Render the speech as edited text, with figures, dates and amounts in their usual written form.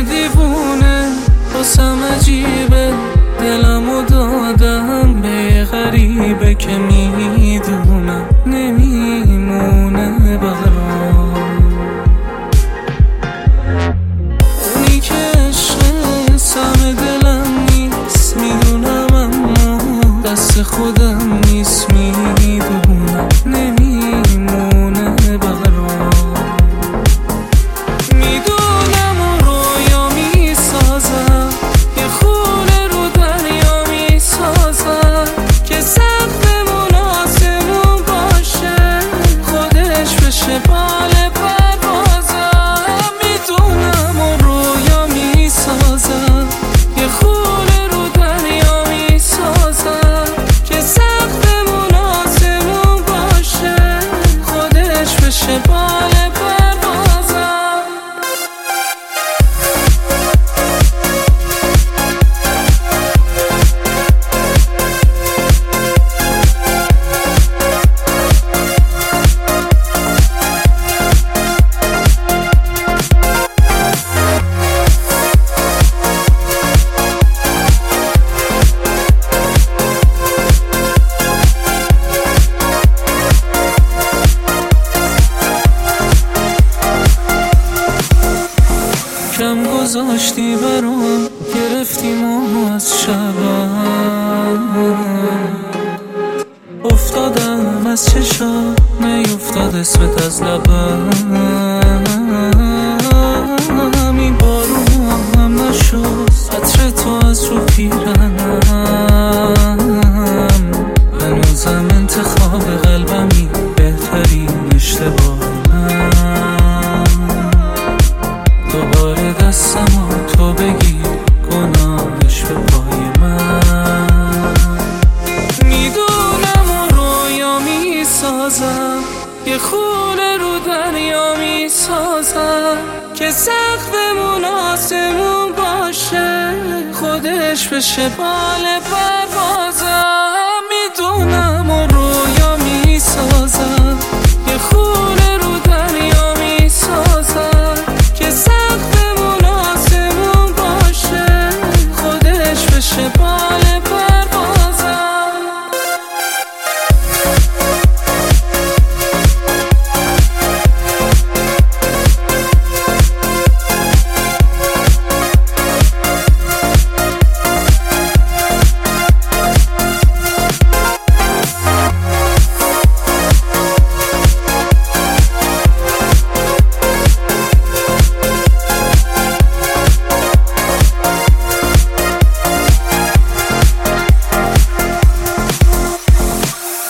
دیوونه واسم عجیبه، دلمو دادم به یه غریبه که میدونم نمیمونه برام. اونی که عشق سم دلم نیست میدونم، اما دست خودم نیست میدونم نمیمونه برام. میدونم و رویا میسازم، یه خونه رو دریا میسازم که سقف مناسمون باشه، خودش بشه بال پروازم. میدونم و رویا میسازم، یه خونه رو دریا میسازم که سقف مناسمون باشه، خودش بشه بال پروازم. کم گذاشتی برام، گرفتیم از شبم، افتادم از چشام، نیفتاد اسمت از لبم. این بارون هم نشست عطر تو از رو پیرنم، هنوزم انتخاب قلبمی بهترین اشتباهم. دوباره دستمو تو بگیر، گناهش به پای من. میدونم و رویا میسازم، یه خونه رو دریا میسازم که سقف مناسمون باشه، خودش بشه بال پروازم.